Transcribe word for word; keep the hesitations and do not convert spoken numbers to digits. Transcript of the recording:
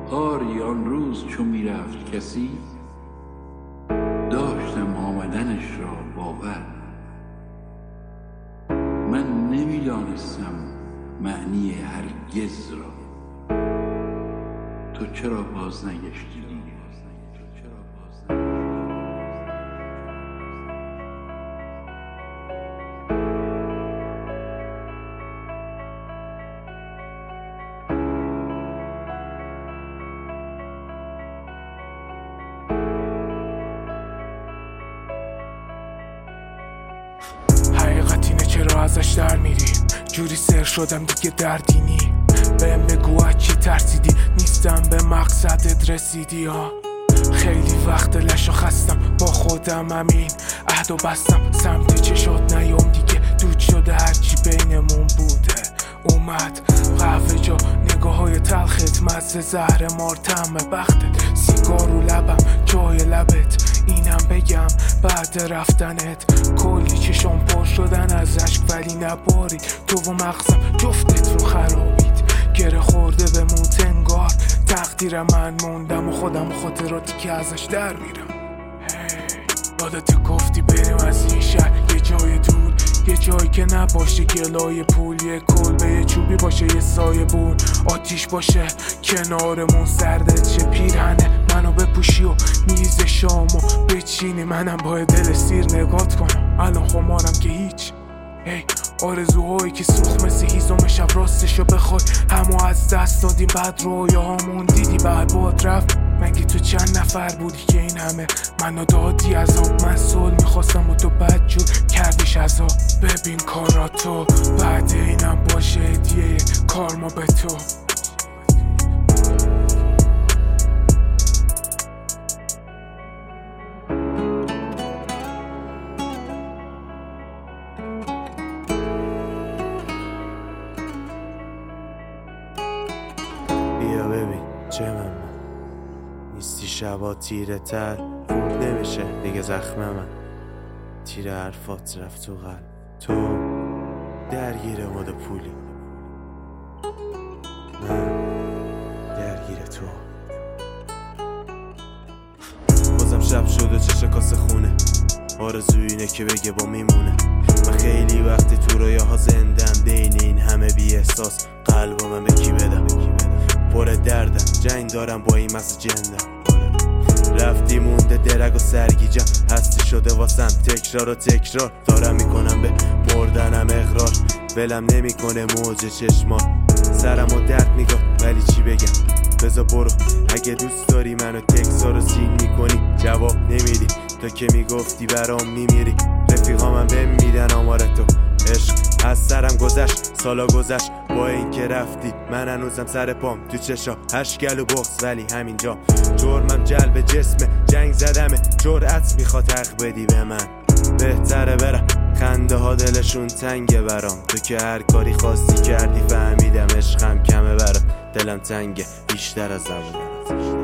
آری آن روز چو میرفت کسی، داشتم آمدنش را باور. من نمیدانستم معنی هرگز را، تو چرا باز نگشتی دیگه؟ حقیقت اینه چرا ازش در میری؟ جوری سر شدم دیگه دردینی. بهم بگو از چی ترسیدی؟ نیستم به مقصدت رسیدی ها. خیلی وقت لشو خستم با خودم، همین عهدو بستم سمت چشات نیام دیگه. دود شده هرچی بینمون بوده اومد قهوه جا، نگاه های تلخت مزه زهر مار طعم بختت، سیگار رو لبم جای لبت. اینم بگم بعد رفتنت کلی چشم پر شدن از عشق ولی نبارید. تو و مغزم جفتت رو خرابید، گره خورده به موت انگار تقدیر من موندم و خودم و خاطراتی که ازش در میرم. یادت گفتی بریم از این شهر یه جای دور، یه جایی که نباشه گلای پول، یه کلبه یه چوبی باشه یه سایه بون، آتیش باشه کنارمون، سردت شه پیرهنه منو بپوشی و میز شامو بچینی، منم باید دل سیر نگات کنم الان خمارم که هیچ. ای آرزوهایی که سوخ مثل هیزم شب راستشو بخوای همو از دست دادیم، بعد رویاهامون دیدی بعد باد رفت. مگه تو چند نفر بودی که این همه منو دادی عذاب؟ من صلح میخواستم و تو بدجور کردیش عذاب. ببین کاراتو بعد اینم باشه هدیه کارما به تو. بیا ببین چه من نیستی، شبا تیره تر خوب نمیشه دیگه زخم من، تیر حرفات رفت تو قلب، تو درگیر مد پولی، من درگیر تو. بازم شب شد و چه کاسه خونه، آرزو اینه که بگه با میمونه. من خیلی وقتی تو رویاها زندم، بین این همه بی احساس قلبو من به کی بدم؟ پر دردم جنگ دارم با این مغز جندم. رفتی مونده درگ و سرگیجم، هستی شده واسم تکرار و تکرار، دارم میکنم به مردنم اقرار. ولم نمیکنه موج چشمان، سرم و درد میگه ولی چی بگم؟ بذار برو اگه دوست داری منو تکسا رو سین میکنی، جواب نمیدی تو که میگفتی برام میمیری. رفیقا من بهم میدن آمار تو، عشق از سرم گذشت سالا گذشت با این که رفتی، من هنوزم سر پام تو چشا هشگل و بغض، ولی همینجا جرمم جلب جسمه، جنگ زدمه جرأت میخواد حق بدی به من. بهتره برم خنده ها دلشون تنگه برام، تو که هر کاری خواستی کردی، فهمیدم عشقم کمه برام، دلم تنگه بیشتر از زبونم.